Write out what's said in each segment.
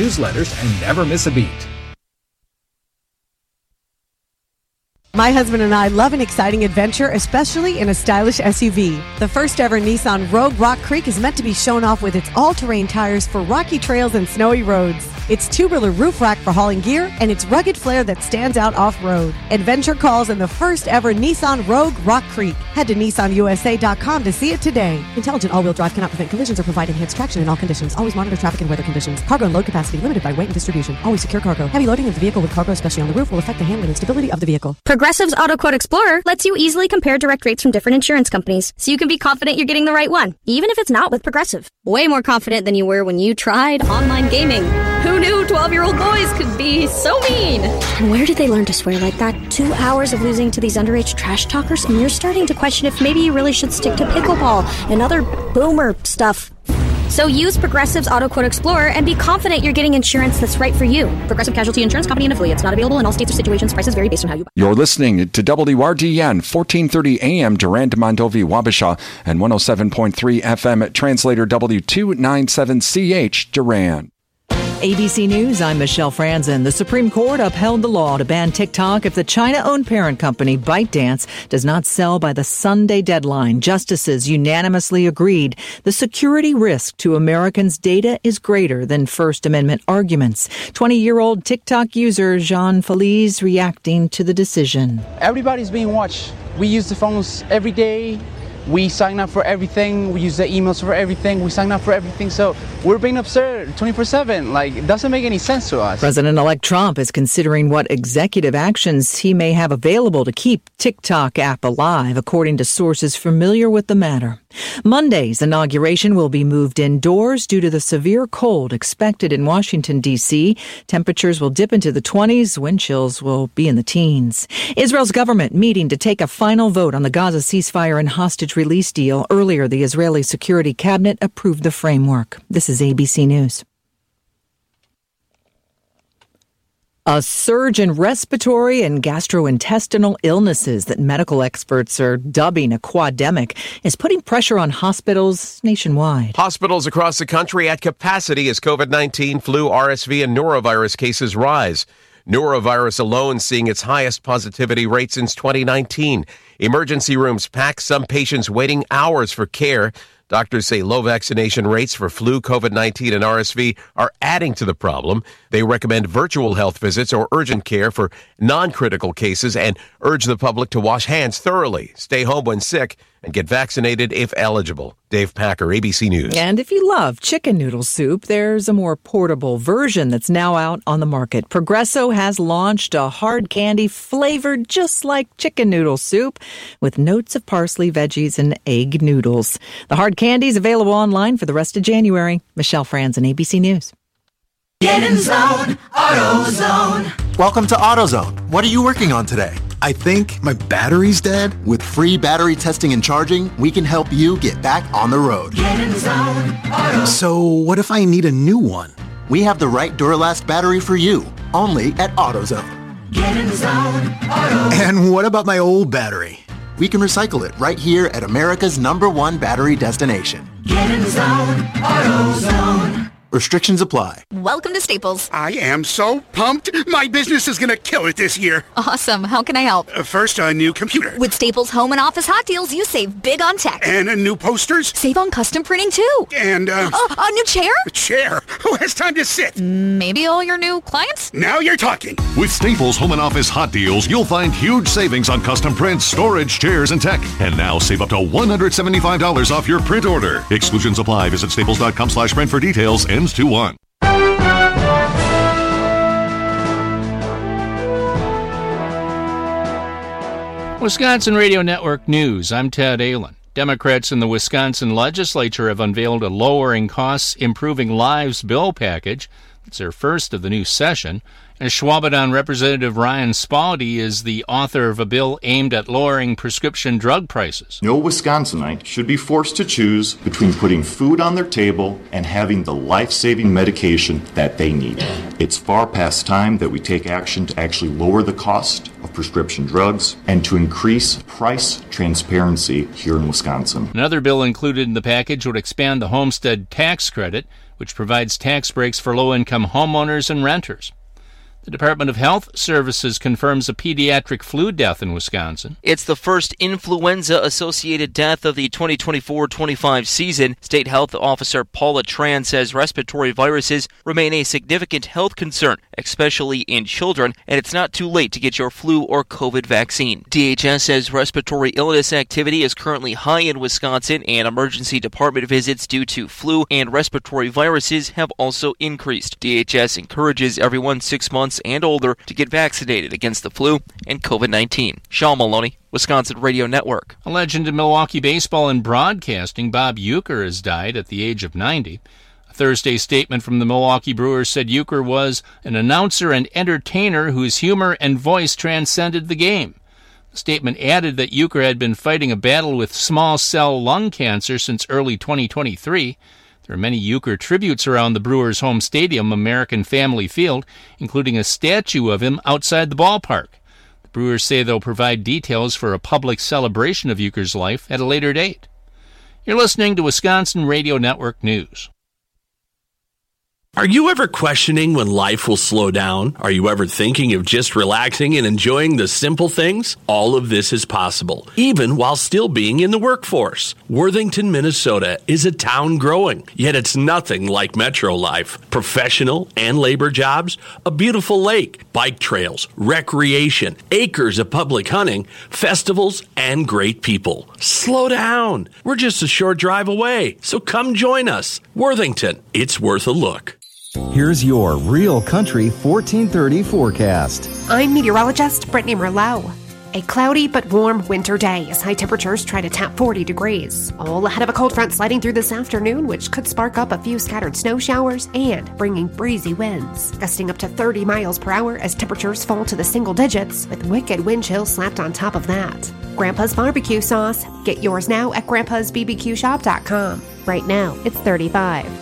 newsletters and never miss a beat. My husband and I love an exciting adventure, especially in a stylish SUV. The first ever Nissan Rogue Rock Creek is meant to be shown off with its all-terrain tires for rocky trails and snowy roads, its tubular roof rack for hauling gear, and its rugged flair that stands out off-road. Adventure calls in the first ever Nissan Rogue Rock Creek. Head to nissanusa.com to see it today. Intelligent all-wheel drive cannot prevent collisions or provide enhanced traction in all conditions. Always monitor traffic and weather conditions. Cargo and load capacity limited by weight and distribution. Always secure cargo. Heavy loading of the vehicle with cargo, especially on the roof, will affect the handling and stability of the vehicle. Progressive's AutoQuote Explorer lets you easily compare direct rates from different insurance companies, so you can be confident you're getting the right one, even if it's not with Progressive. Way more confident than you were when you tried online gaming. Who knew 12-year-old boys could be so mean? And where did they learn to swear like that? 2 hours of losing to these underage trash talkers, and you're starting to question if maybe you really should stick to pickleball and other boomer stuff. So use Progressive's AutoQuote Explorer and be confident you're getting insurance that's right for you. Progressive Casualty Insurance Company and affiliates. Not available in all states or situations. Prices vary based on how you buy. You're listening to WRDN 1430 AM Durand, Mondovi, Wabasha, and 107.3 FM Translator W297CH Durand. ABC News, I'm Michelle Franzen. The Supreme Court upheld the law to ban TikTok if the China-owned parent company ByteDance does not sell by the Sunday deadline. Justices unanimously agreed the security risk to Americans' data is greater than First Amendment arguments. 20-year-old TikTok user Jean Feliz reacting to the decision. Everybody's being watched. We use the phones every day. We sign up for everything. We use the emails for everything. We sign up for everything. So we're being observed 24/7. Like, it doesn't make any sense to us. President-elect Trump is considering what executive actions he may have available to keep TikTok app alive, according to sources familiar with the matter. Monday's inauguration will be moved indoors due to the severe cold expected in Washington, D.C. Temperatures will dip into the 20s. Wind chills will be in the teens. Israel's government meeting to take a final vote on the Gaza ceasefire and hostage release deal. Earlier, the Israeli Security Cabinet approved the framework. This is ABC News. A surge in respiratory and gastrointestinal illnesses that medical experts are dubbing a quademic is putting pressure on hospitals nationwide. Hospitals across the country at capacity as COVID-19, flu, RSV, and norovirus cases rise. Norovirus alone seeing its highest positivity rate since 2019. Emergency rooms packed, some patients waiting hours for care. Doctors say low vaccination rates for flu, COVID-19, and RSV are adding to the problem. They recommend virtual health visits or urgent care for non-critical cases and urge the public to wash hands thoroughly, stay home when sick, and get vaccinated if eligible. Dave Packer, ABC News. And if you love chicken noodle soup, there's a more portable version that's now out on the market. Progresso has launched a hard candy flavored just like chicken noodle soup with notes of parsley, veggies, and egg noodles. The hard candy is available online for the rest of January. Michelle Franzen, ABC News. Get in zone, AutoZone. Welcome to AutoZone. What are you working on today? I think my battery's dead. With free battery testing and charging, we can help you get back on the road. Get in zone, AutoZone. So what if I need a new one? We have the right Duralast battery for you, only at AutoZone. Get in zone, AutoZone. And what about my old battery? We can recycle it right here at America's #1 battery destination. Get in zone, AutoZone. Restrictions apply. Welcome to Staples. I am so pumped. My business is going to kill it this year. Awesome. How can I help? First, a new computer. With Staples Home and Office Hot Deals, you save big on tech. And new posters. Save on custom printing, too. And, a new chair? A chair? Who has time to sit? Maybe all your new clients? Now you're talking. With Staples Home and Office Hot Deals, you'll find huge savings on custom prints, storage, chairs, and tech. And now save up to $175 off your print order. Exclusions apply. Visit staples.com/print for details. Ends 2/1. Wisconsin Radio Network News. I'm Ted Allen. Democrats in the Wisconsin legislature have unveiled a lowering costs, improving lives bill package. It's their first of the new session. And Schwabiton Representative Ryan Spalding is the author of a bill aimed at lowering prescription drug prices. No Wisconsinite should be forced to choose between putting food on their table and having the life-saving medication that they need. It's far past time that we take action to actually lower the cost of prescription drugs and to increase price transparency here in Wisconsin. Another bill included in the package would expand the homestead tax credit, which provides tax breaks for low-income homeowners and renters. The Department of Health Services confirms a pediatric flu death in Wisconsin. It's the first influenza-associated death of the 2024-25 season. State Health Officer Paula Tran says respiratory viruses remain a significant health concern, especially in children, and it's not too late to get your flu or COVID vaccine. DHS says respiratory illness activity is currently high in Wisconsin, and emergency department visits due to flu and respiratory viruses have also increased. DHS encourages everyone 6 months and older to get vaccinated against the flu and COVID-19. Sean Maloney, Wisconsin Radio Network. A legend in Milwaukee baseball and broadcasting, Bob Uecker, has died at the age of 90. A Thursday statement from the Milwaukee Brewers said Uecker was an announcer and entertainer whose humor and voice transcended the game. The statement added that Uecker had been fighting a battle with small cell lung cancer since early 2023. There are many Uecker tributes around the Brewers' home stadium, American Family Field, including a statue of him outside the ballpark. The Brewers say they'll provide details for a public celebration of Uecker's life at a later date. You're listening to Wisconsin Radio Network News. Are you ever questioning when life will slow down? Are you ever thinking of just relaxing and enjoying the simple things? All of this is possible, even while still being in the workforce. Worthington, Minnesota is a town growing, yet it's nothing like metro life. Professional and labor jobs, a beautiful lake, bike trails, recreation, acres of public hunting, festivals, and great people. Slow down. We're just a short drive away, so come join us. Worthington, it's worth a look. Here's your Real Country 1430 forecast. I'm meteorologist Brittany Merlot. A cloudy but warm winter day as high temperatures try to tap 40 degrees. All ahead of a cold front sliding through this afternoon, which could spark up a few scattered snow showers and bringing breezy winds, gusting up to 30 miles per hour as temperatures fall to the single digits, with wicked wind chills slapped on top of that. Grandpa's Barbecue Sauce. Get yours now at grandpa'sbbqshop.com. Right now, it's $35.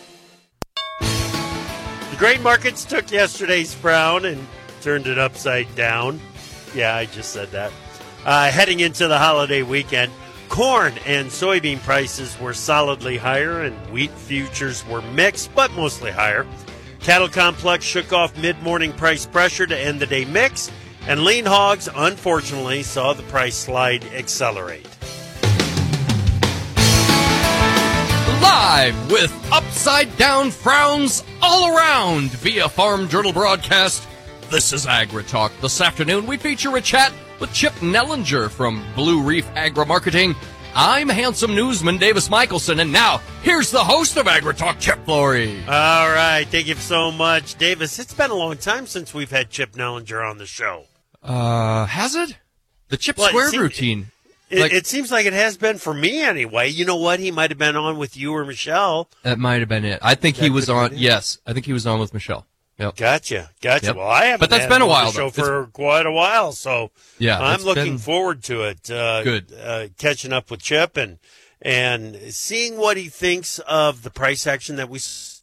The grain markets took yesterday's frown and turned it upside down. Yeah, I just said that. Heading into the holiday weekend, corn and soybean prices were solidly higher, and wheat futures were mixed, but mostly higher. Cattle complex shook off mid-morning price pressure to end the day mixed, and lean hogs, unfortunately, saw the price slide accelerate. Live with upside-down frowns all around via Farm Journal broadcast, this is AgriTalk. This afternoon, we feature a chat with Chip Nellinger from Blue Reef Agri-Marketing. I'm handsome newsman Davis Michelson, and now, here's the host of AgriTalk, Chip Flory. All right, thank you so much, Davis. It's been a long time since we've had Chip Nellinger on the show. Has it? The Chip Squared routine. It seems like it has been for me anyway. You know what? He might have been on with you or Michelle. That might have been it. I think he was on. Yes, I think he was on with Michelle. Yep. Gotcha. Yep. Well, I haven't. But that's had been a him while, on the show though. for quite a while. So yeah, I'm looking forward to it. Good. Catching up with Chip and seeing what he thinks of the price action that we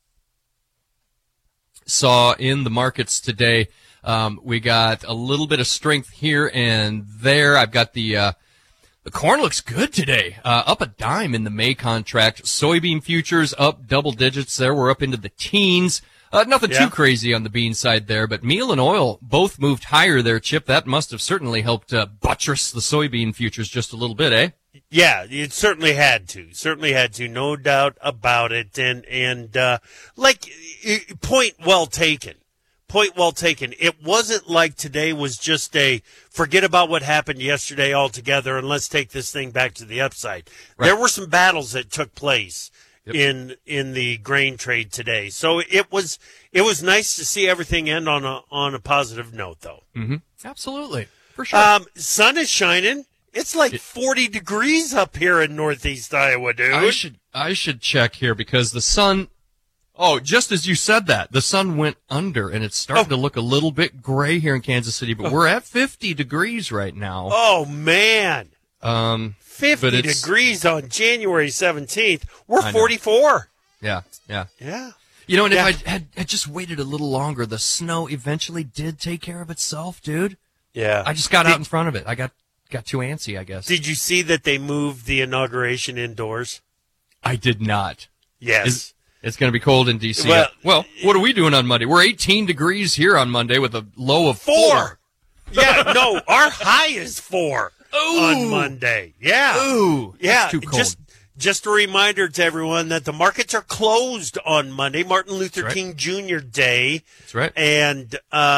saw in the markets today. We got a little bit of strength here and there. I've got the corn looks good today. Up a dime in the May contract. Soybean futures up double digits there. We're up into the teens. Nothing too crazy on the bean side there, but meal and oil both moved higher there, Chip. That must have certainly helped buttress the soybean futures just a little bit, eh? Yeah, it certainly had to. No doubt about it. And point well taken. It wasn't like today was just a forget about what happened yesterday altogether and let's take this thing back to the upside. Right. There were some battles that took place in the grain trade today. So it was nice to see everything end on a positive note, though. Mm-hmm. Absolutely. For sure. Sun is shining. It's like 40 degrees up here in northeast Iowa, dude. I should check here because the sun. Oh, just as you said that, the sun went under, and it's starting to look a little bit gray here in Kansas City, but we're at 50 degrees right now. Oh, man. 50 degrees on January 17th. We're 44. Yeah. You know, and if I had just waited a little longer, the snow eventually did take care of itself, dude. Yeah. I just got out in front of it. I got too antsy, I guess. Did you see that they moved the inauguration indoors? I did not. Yes. It's going to be cold in D.C. Well, what are we doing on Monday? We're 18 degrees here on Monday with a low of 4. Yeah, no, our high is 4 on Monday. Yeah. Ooh, yeah. too cold. Just a reminder to everyone that the markets are closed on Monday, Martin Luther King Jr. Day. That's right. And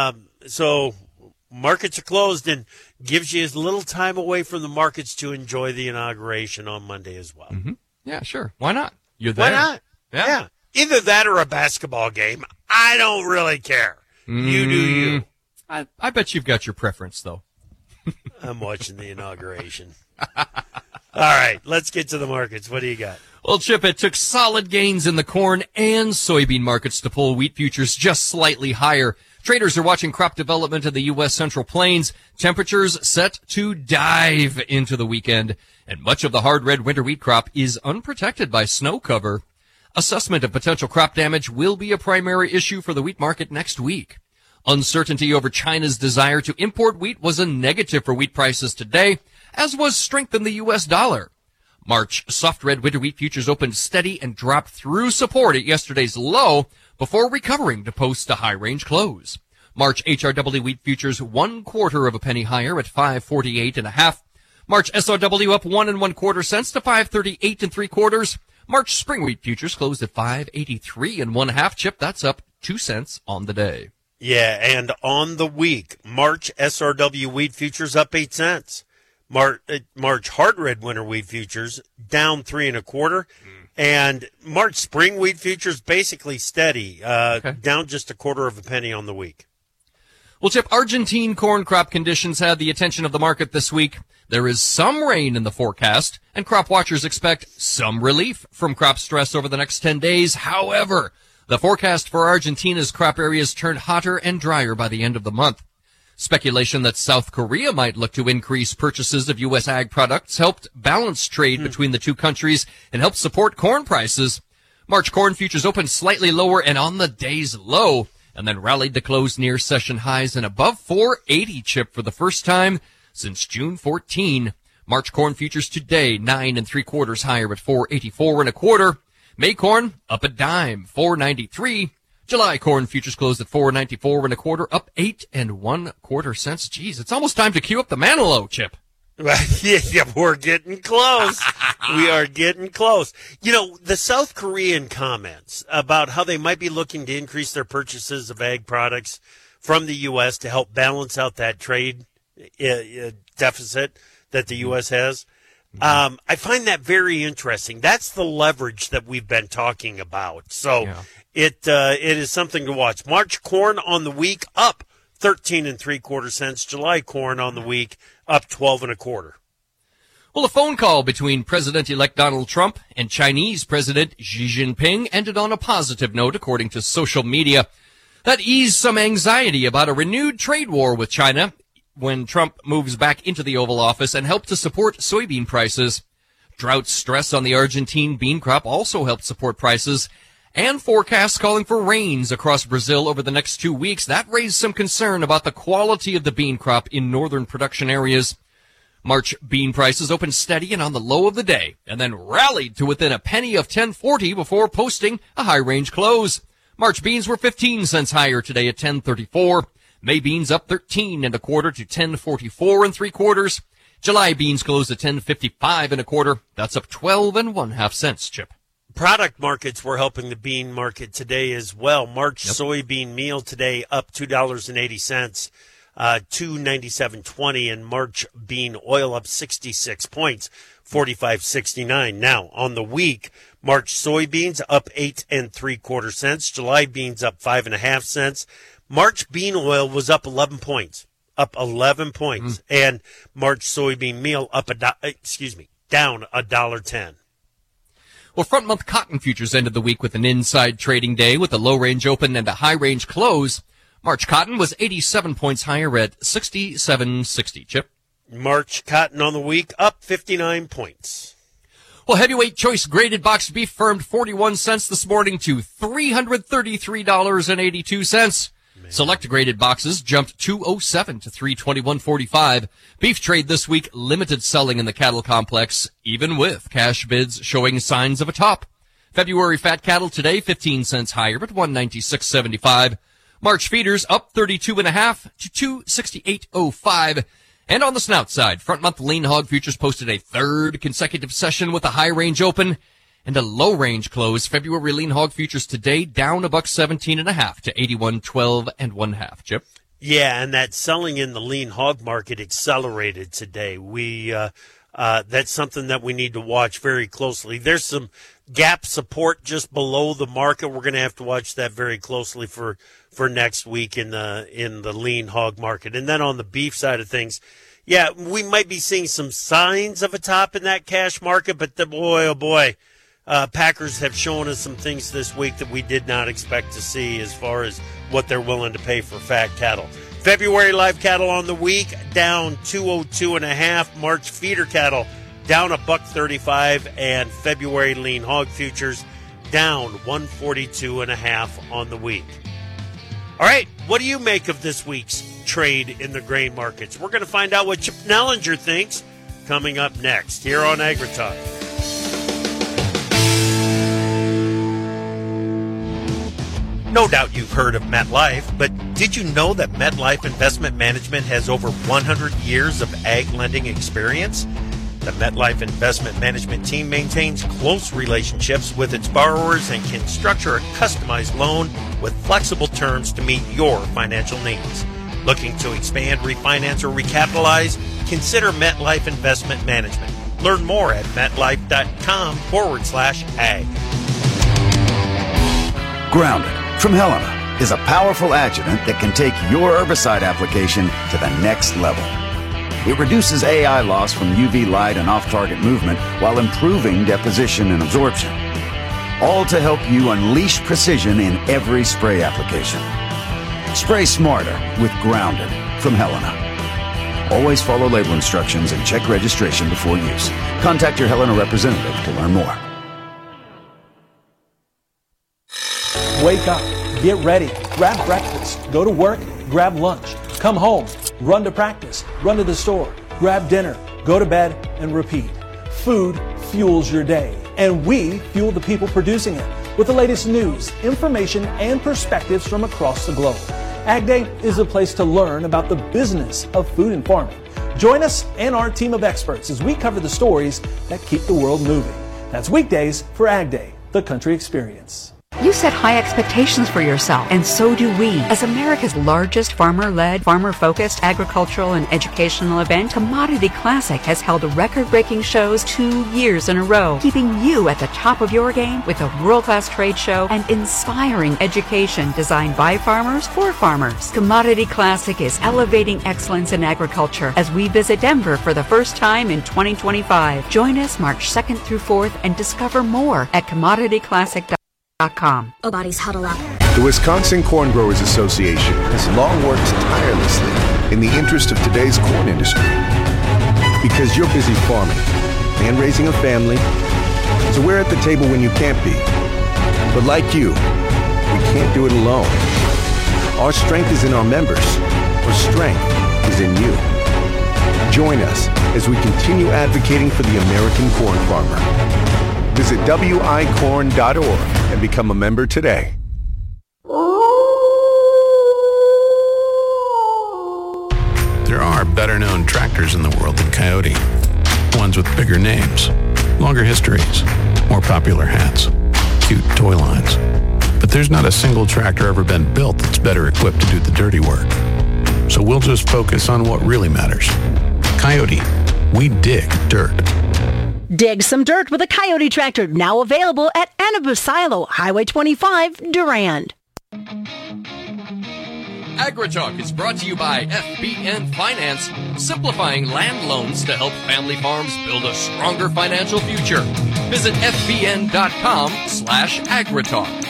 so markets are closed and gives you as little time away from the markets to enjoy the inauguration on Monday as well. Mm-hmm. Yeah, sure. Why not? You're there. Why not? Yeah. Either that or a basketball game. I don't really care. You do you. I bet you've got your preference, though. I'm watching the inauguration. All right, let's get to the markets. What do you got? Well, Chip, it took solid gains in the corn and soybean markets to pull wheat futures just slightly higher. Traders are watching crop development in the U.S. Central Plains. Temperatures set to dive into the weekend, and much of the hard red winter wheat crop is unprotected by snow cover. Assessment of potential crop damage will be a primary issue for the wheat market next week. Uncertainty over China's desire to import wheat was a negative for wheat prices today, as was strength in the U.S. dollar. March soft red winter wheat futures opened steady and dropped through support at yesterday's low before recovering to post a high-range close. March HRW wheat futures 1/4 of a penny higher at 5.48.5. March SRW up 1 1/4 cents to 5.38 3/4. March spring wheat futures closed at 5.83 1/2. Chip, that's up 2 cents on the day. Yeah, and on the week, March SRW wheat futures up 8 cents. March hard red winter wheat futures down 3 1/4. And March spring wheat futures basically steady, down just 1/4 of a penny on the week. Well, Chip, Argentine corn crop conditions had the attention of the market this week. There is some rain in the forecast, and crop watchers expect some relief from crop stress over the next 10 days. However, the forecast for Argentina's crop areas turned hotter and drier by the end of the month. Speculation that South Korea might look to increase purchases of U.S. ag products helped balance trade between the two countries and helped support corn prices. March corn futures opened slightly lower and on the day's low, and then rallied to close near session highs and above 480, Chip, for the first time since June 14. March corn futures today 9 3/4 higher at 484 1/4. May corn up a dime, 493. July corn futures closed at 494 1/4, up 8 1/4 cents. Geez, it's almost time to queue up the Manilow, Chip. Yeah, we're getting close. We are getting close. You know, the South Korean comments about how they might be looking to increase their purchases of ag products from the U.S. to help balance out that trade deficit that the U.S. has. I find that very interesting. That's the leverage that we've been talking about. So it is something to watch. March corn on the week up 13 3/4 cents. July corn on the week up 12 1/4. Well, a phone call between President-elect Donald Trump and Chinese President Xi Jinping ended on a positive note, according to social media. That eased some anxiety about a renewed trade war with China when Trump moves back into the Oval Office, and helped to support soybean prices. Drought stress on the Argentine bean crop also helped support prices, and forecasts calling for rains across Brazil over the next 2 weeks. That raised some concern about the quality of the bean crop in northern production areas. March bean prices opened steady and on the low of the day, and then rallied to within a penny of 10.40 before posting a high-range close. March beans were 15 cents higher today at 10.34. May beans up 13 1/4 to 10.44 3/4. July beans closed at 10.55 1/4. That's up 12 1/2 cents, Chip. Product markets were helping the bean market today as well. March soybean meal today up $2.80, $2.9720, and March bean oil up 66 points, 45.69. Now on the week, March soybeans up 8 3/4 cents. July beans up 5 1/2 cents. March bean oil was up 11 points, and March soybean meal up down $1.10. Well, front month cotton futures ended the week with an inside trading day with a low range open and a high range close. March cotton was 87 points higher at 67.60. Chip. March cotton on the week up 59 points. Well, heavyweight choice graded boxed beef firmed 41 cents this morning to $333.82. Select graded boxes jumped 207 to 321.45. Beef trade this week limited selling in the cattle complex, even with cash bids showing signs of a top. February fat cattle today 15 cents higher at 196.75. March feeders up 32.5 to 268.05. And on the snout side, front month lean hog futures posted a third consecutive session with a high range open and a low range close. February lean hog futures today down $1.17.5 to 81.12 1/2. Chip. Yeah, and that selling in the lean hog market accelerated today. That's something that we need to watch very closely. There's some gap support just below the market. We're going to have to watch that very closely for next week in the lean hog market. And then on the beef side of things, yeah, we might be seeing some signs of a top in that cash market, but Packers have shown us some things this week that we did not expect to see as far as what they're willing to pay for fat cattle. February live cattle on the week down 202.5. March feeder cattle down $1.35, and February lean hog futures down 142.5 on the week. All right, what do you make of this week's trade in the grain markets? We're going to find out what Chip Nellinger thinks coming up next here on AgriTalk. No doubt you've heard of MetLife, but did you know that MetLife Investment Management has over 100 years of ag lending experience? The MetLife Investment Management team maintains close relationships with its borrowers and can structure a customized loan with flexible terms to meet your financial needs. Looking to expand, refinance, or recapitalize? Consider MetLife Investment Management. Learn more at metlife.com/ag. Grounded from Helena is a powerful adjuvant that can take your herbicide application to the next level. It reduces AI loss from UV light and off-target movement while improving deposition and absorption. All to help you unleash precision in every spray application. Spray smarter with Grounded from Helena. Always follow label instructions and check registration before use. Contact your Helena representative to learn more. Wake up, get ready, grab breakfast, go to work, grab lunch, come home, run to practice, run to the store, grab dinner, go to bed, and repeat. Food fuels your day, and we fuel the people producing it with the latest news, information, and perspectives from across the globe. Ag Day is a place to learn about the business of food and farming. Join us and our team of experts as we cover the stories that keep the world moving. That's weekdays for Ag Day, the country experience. You set high expectations for yourself, and so do we. As America's largest farmer-led, farmer-focused agricultural and educational event, Commodity Classic has held record-breaking shows 2 years in a row, keeping you at the top of your game with a world-class trade show and inspiring education designed by farmers for farmers. Commodity Classic is elevating excellence in agriculture as we visit Denver for the first time in 2025. Join us March 2nd through 4th and discover more at commodityclassic.com. Bodies huddle up. The Wisconsin Corn Growers Association has long worked tirelessly in the interest of today's corn industry. Because you're busy farming and raising a family, so we're at the table when you can't be. But like you, we can't do it alone. Our strength is in our members. Our strength is in you. Join us as we continue advocating for the American corn farmer. Visit wicorn.org and become a member today. There are better-known tractors in the world than Coyote. Ones with bigger names, longer histories, more popular hats, cute toy lines. But there's not a single tractor ever been built that's better equipped to do the dirty work. So we'll just focus on what really matters. Coyote, we dig dirt. Dig some dirt with a Coyote tractor, now available at Anabusilo, Highway 25, Durand. AgriTalk is brought to you by FBN Finance, simplifying land loans to help family farms build a stronger financial future. Visit fbn.com/AgriTalk.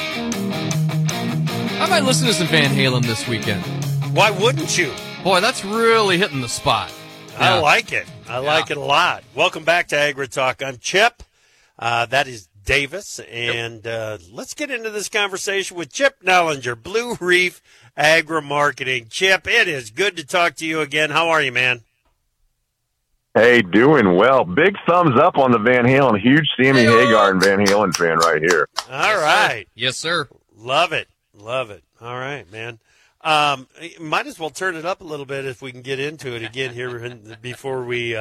I might listen to some Van Halen this weekend. Why wouldn't you? Boy, that's really hitting the spot. I like it. I like it a lot. Welcome back to AgriTalk. I'm Chip. That is Davis. And let's get into this conversation with Chip Nellinger, Blue Reef Agri-Marketing. Chip, it is good to talk to you again. How are you, man? Hey, doing well. Big thumbs up on the Van Halen. Huge Sammy Hagar and Van Halen fan right here. All right. Yes, sir. Love it. Love it. All right, man. Might as well turn it up a little bit if we can get into it again here before we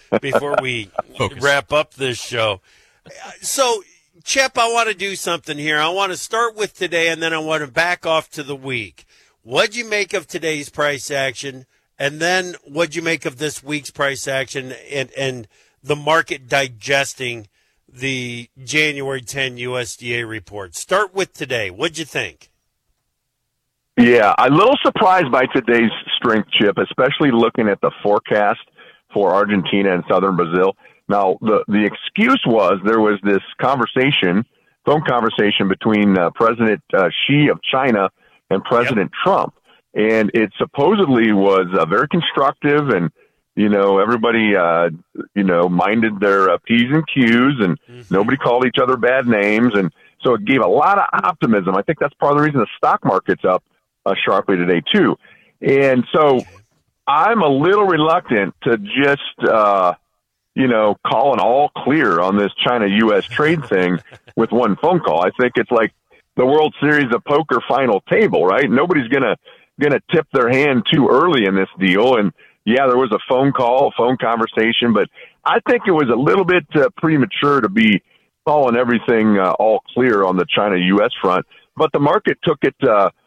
wrap up this show. So, Chip, I want to do something here. I want to start with today, and then I want to back off to the week. What'd you make of today's price action? And then what'd you make of this week's price action and the market digesting the January 10 USDA report? Start with today. What'd you think? Yeah, I'm a little surprised by today's strength, Chip, especially looking at the forecast for Argentina and southern Brazil. Now, the excuse was there was this phone conversation between President Xi of China and President Trump. And it supposedly was very constructive, and, everybody, minded their P's and Q's, and nobody called each other bad names. And so it gave a lot of optimism. I think that's part of the reason the stock market's up sharply today, too. And so I'm a little reluctant to just, call an all clear on this China-U.S. trade thing with one phone call. I think it's like the World Series of Poker final table, right? Nobody's going to tip their hand too early in this deal. And yeah, there was a phone conversation, but I think it was a little bit premature to be calling everything all clear on the China-U.S. front. But the market took it,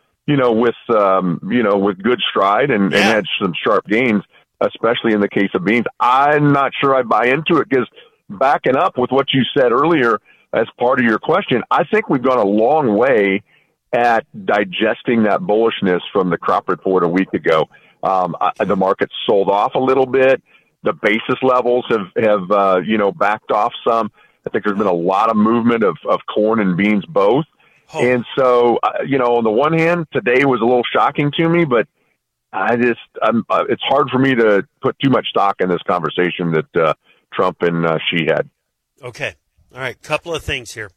with good stride and had some sharp gains, especially in the case of beans. I'm not sure I buy into it because backing up with what you said earlier as part of your question, I think we've gone a long way at digesting that bullishness from the crop report a week ago. The market sold off a little bit. The basis levels have backed off some. I think there's been a lot of movement of corn and beans both. Oh. And so, on the one hand, today was a little shocking to me, but it's hard for me to put too much stock in this conversation that Trump and Xi had. Okay. All right. Couple of things here.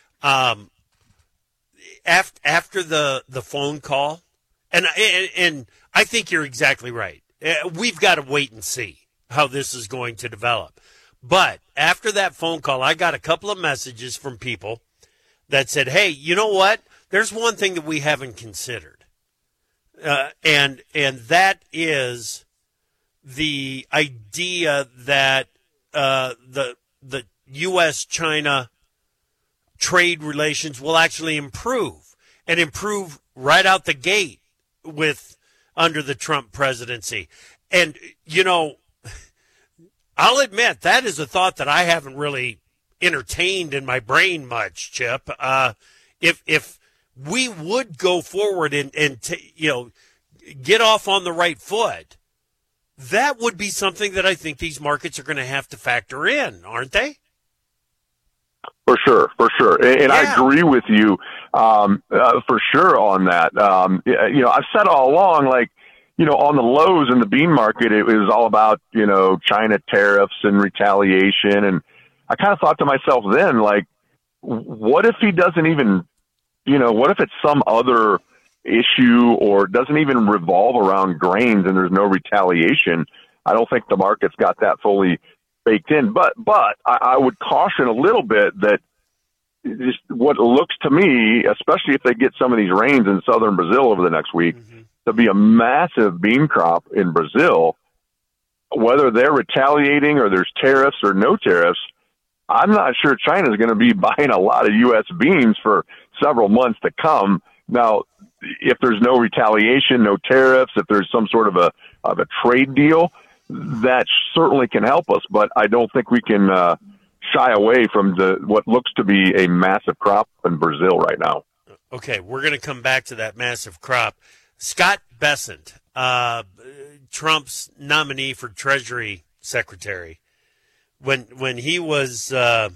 After the phone call, and I think you're exactly right. We've got to wait and see how this is going to develop. But after that phone call, I got a couple of messages from people that said, hey, you know what? There's one thing that we haven't considered. And that is the idea that the U.S.-China trade relations will actually improve right out the gate under the Trump presidency. And, I'll admit that is a thought that I haven't really entertained in my brain much, Chip. If we would go forward and get off on the right foot, that would be something that I think these markets are going to have to factor in, aren't they? For sure. And I agree with you for sure on that. I've said all along, on the lows in the bean market, it was all about, China tariffs and retaliation. And I kind of thought to myself then, what if he doesn't even, what if it's some other issue or doesn't even revolve around grains and there's no retaliation? I don't think the market's got that fully baked in. But I would caution a little bit that just what looks to me, especially if they get some of these rains in southern Brazil over the next week, to be a massive bean crop in Brazil, whether they're retaliating or there's tariffs or no tariffs, I'm not sure China's going to be buying a lot of U.S. beans for several months to come. Now, if there's no retaliation, no tariffs, if there's some sort of a trade deal, that certainly can help us. But I don't think we can shy away from what looks to be a massive crop in Brazil right now. Okay, we're going to come back to that massive crop. Scott Bessent, Trump's nominee for Treasury Secretary, when he was at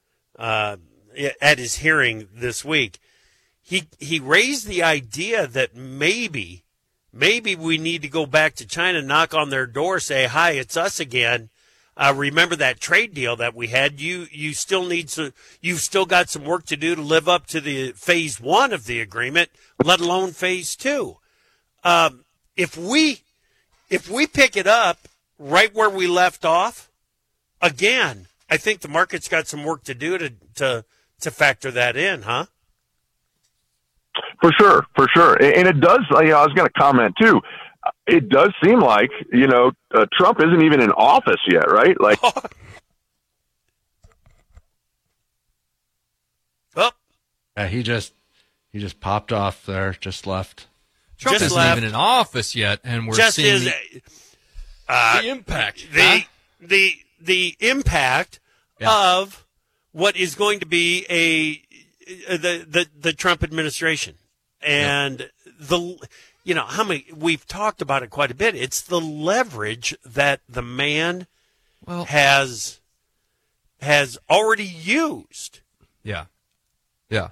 his hearing this week, he raised the idea that maybe we need to go back to China, knock on their door, say, hi, it's us again. Remember that trade deal that we had? You've still got some work to do to live up to the phase 1 of the agreement, let alone phase 2. If we pick it up right where we left off, again, I think the market's got some work to do to factor that in, huh? For sure. And it does, I was going to comment too, it does seem like, Trump isn't even in office yet, right? Like, yeah, he just popped off there, just left. Trump isn't even in office yet, and we're seeing the impact. The impact of what is going to be the Trump administration, and how many, we've talked about it quite a bit. It's the leverage that the man has already used. Yeah. Go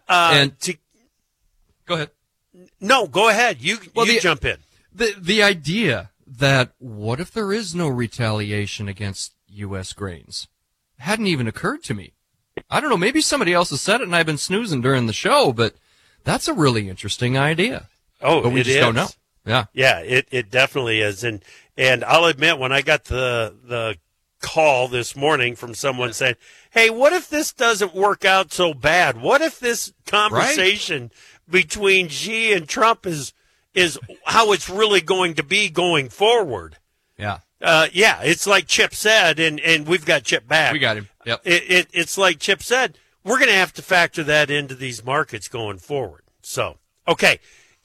ahead. No, go ahead. You jump in. The idea that what if there is no retaliation against U.S. grains hadn't even occurred to me. I don't know. Maybe somebody else has said it and I've been snoozing during the show, but that's a really interesting idea. Oh, but we just don't know. Yeah. Yeah, it definitely is. And I'll admit, when I got the call this morning from someone saying, hey, what if this doesn't work out so bad? What if this conversation between Xi and Trump is how it's really going to be going forward? Yeah. It's like Chip said, and we've got Chip back. We got him. Yep. It's like Chip said, we're going to have to factor that into these markets going forward. So, okay.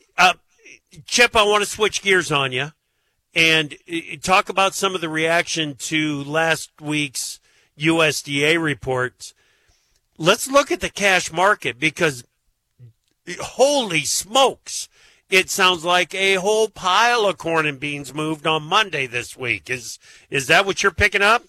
Chip, I want to switch gears on you and talk about some of the reaction to last week's USDA reports. Let's look at the cash market because, holy smokes, it sounds like a whole pile of corn and beans moved on Monday this week. Is that what you're picking up?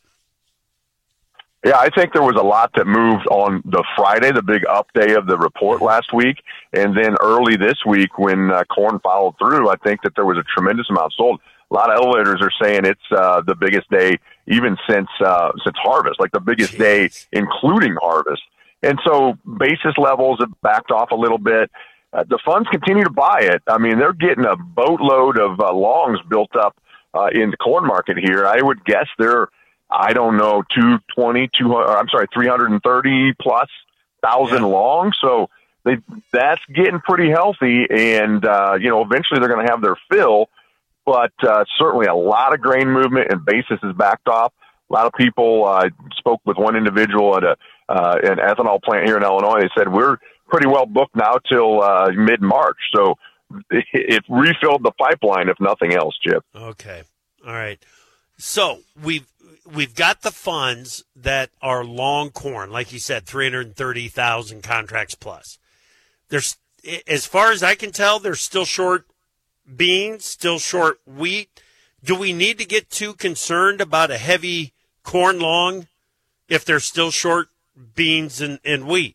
Yeah, I think there was a lot that moved on the Friday, the big up day of the report last week. And then early this week when corn followed through, I think that there was a tremendous amount sold. A lot of elevators are saying it's the biggest day even since harvest, like the biggest day including harvest. And so basis levels have backed off a little bit. The funds continue to buy it. I mean, they're getting a boatload of longs built up in the corn market here. I would guess they're, 330 plus thousand longs. So that's getting pretty healthy. And, eventually they're going to have their fill. But certainly a lot of grain movement and basis is backed off. A lot of people spoke with one individual at an ethanol plant here in Illinois. They said, we're pretty well booked now till mid-March. So it refilled the pipeline, if nothing else, Chip. Okay. All right. So we've got the funds that are long corn, like you said, 330,000 contracts plus. There's, as far as I can tell, they're still short beans, still short wheat. Do we need to get too concerned about a heavy corn long if they're still short beans and wheat?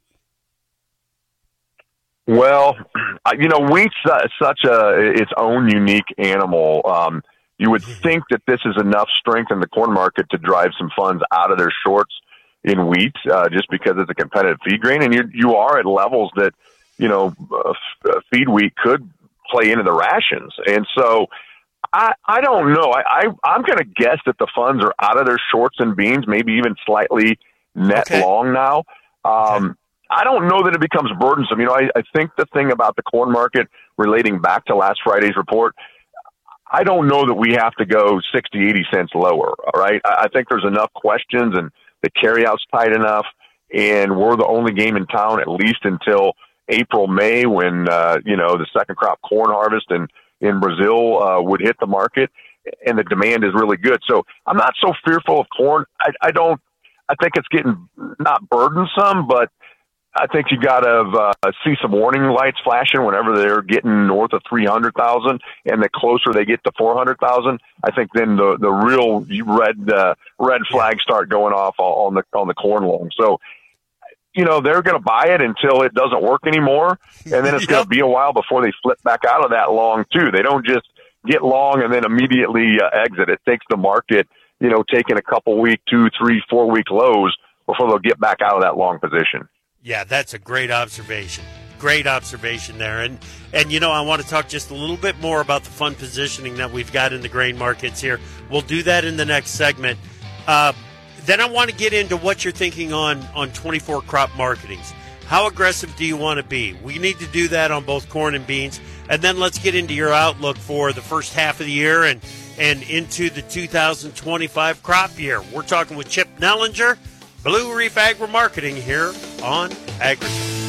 Well, wheat's such its own unique animal. You would think that this is enough strength in the corn market to drive some funds out of their shorts in wheat, just because it's a competitive feed grain, and you are at levels that feed wheat could play into the rations, and so I don't know. I'm going to guess that the funds are out of their shorts and beans, maybe even slightly net long now. I don't know that it becomes burdensome. I think the thing about the corn market relating back to last Friday's report, I don't know that we have to go 60, 80 cents lower. All right. I think there's enough questions and the carryout's tight enough, and we're the only game in town, at least until April, May, when, the second crop corn harvest in Brazil would hit the market, and the demand is really good. So I'm not so fearful of corn. I think it's getting not burdensome, but I think you got to see some warning lights flashing whenever they're getting north of 300,000, and the closer they get to 400,000, I think then the real red flags start going off on the corn long. So, they're going to buy it until it doesn't work anymore, and then it's going to be a while before they flip back out of that long too. They don't just get long and then immediately exit. It takes the market, taking a couple week, 2, 3, 4 week lows before they'll get back out of that long position. Yeah, that's a great observation. great observation there. And I want to talk just a little bit more about the fund positioning that we've got in the grain markets here. We'll do that in the next segment. Then I want to get into what you're thinking on 24 crop marketings. How aggressive do you want to be? We need to do that on both corn and beans. And then let's get into your outlook for the first half of the year and into the 2025 crop year. We're talking with Chip Nellinger, Blue Reef Agri-Marketing here on Agri.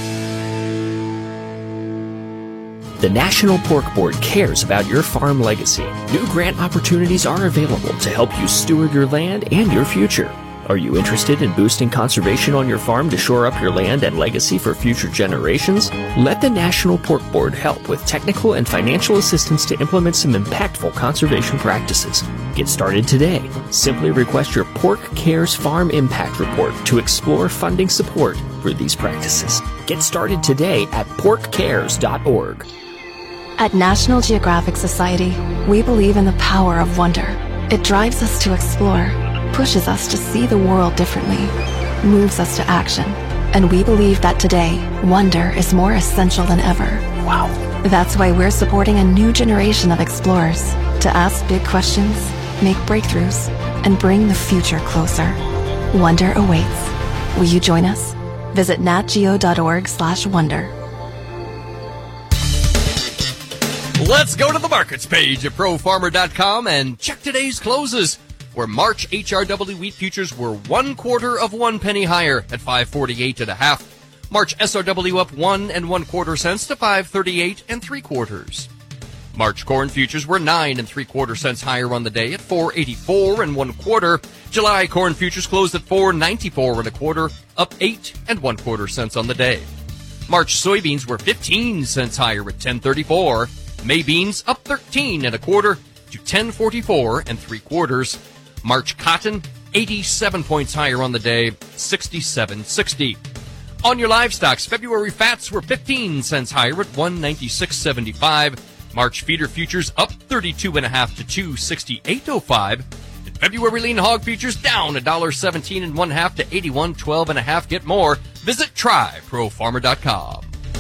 The National Pork Board cares about your farm legacy. New grant opportunities are available to help you steward your land and your future. Are you interested in boosting conservation on your farm to shore up your land and legacy for future generations? Let the National Pork Board help with technical and financial assistance to implement some impactful conservation practices. Get started today. Simply request your Pork Cares Farm Impact Report to explore funding support for these practices. Get started today at porkcares.org. At National Geographic Society, we believe in the power of wonder. It drives us to explore, pushes us to see the world differently, moves us to action. And we believe that today, wonder is more essential than ever. Wow. That's why we're supporting a new generation of explorers to ask big questions, make breakthroughs, and bring the future closer. Wonder awaits. Will you join us? Visit natgeo.org/wonder. Let's go to the markets page at profarmer.com and check today's closes, where March HRW wheat futures were 1/4 of 1 penny higher at 5.48 1/2. March SRW up 1 1/4 cents to 5.38 3/4. March corn futures were 9 3/4 cents higher on the day at 4.84 1/4. July corn futures closed at 4.94 1/4, up 8 1/4 cents on the day. March soybeans were 15 cents higher at 10.34. May beans up 13 1/4 to 10.44 3/4. March cotton 87 points higher on the day, 67.60. On your livestock, February fats were 15 cents higher at 196.75. March feeder futures up 32 1/2 to 268.05. And February lean hog futures down $1.17 1/2 to 81.12 1/2. Get more. Visit tryprofarmer.com.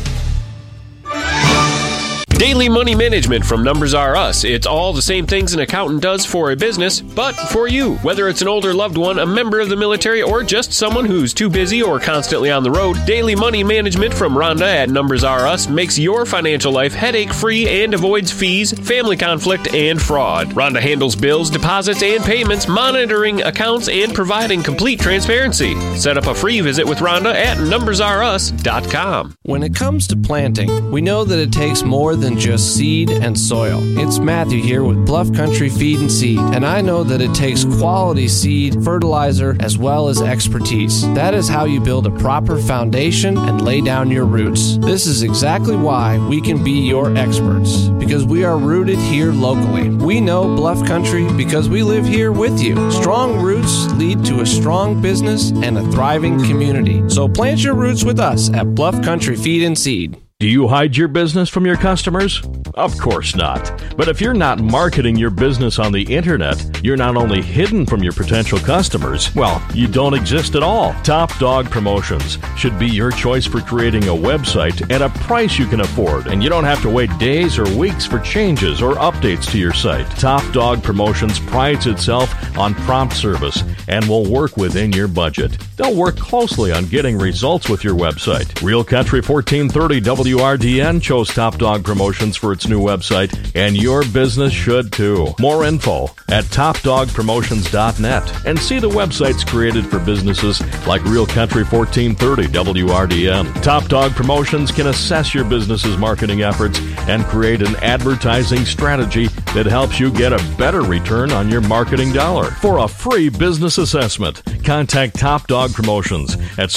Daily money management from Numbers R Us. It's all the same things an accountant does for a business, but for you. Whether it's an older loved one, a member of the military, or just someone who's too busy or constantly on the road, Daily Money Management from Rhonda at Numbers R Us makes your financial life headache-free and avoids fees, family conflict, and fraud. Rhonda handles bills, deposits, and payments, monitoring accounts, and providing complete transparency. Set up a free visit with Rhonda at numbersrus.com. When it comes to planting, we know that it takes more than just seed and soil. It's Matthew here with Bluff Country Feed and Seed, and I know that it takes quality seed, fertilizer, as well as expertise. That is how you build a proper foundation and lay down your roots. This is exactly why we can be your experts, because we are rooted here locally. We know Bluff Country because we live here with you. Strong roots lead to a strong business and a thriving community. So plant your roots with us at Bluff Country Feed and Seed. Do you hide your business from your customers? Of course not. But if you're not marketing your business on the internet, you're not only hidden from your potential customers, well, you don't exist at all. Top Dog Promotions should be your choice for creating a website at a price you can afford, and you don't have to wait days or weeks for changes or updates to your site. Top Dog Promotions prides itself on prompt service and will work within your budget. They'll work closely on getting results with your website. Real Country 1430 WRDN chose Top Dog Promotions for its new website, and your business should too. More info at topdogpromotions.net, and see the websites created for businesses like Real Country 1430 WRDN. Top Dog Promotions can assess your business's marketing efforts and create an advertising strategy that helps you get a better return on your marketing dollar. For a free business assessment, contact Top Dog Promotions at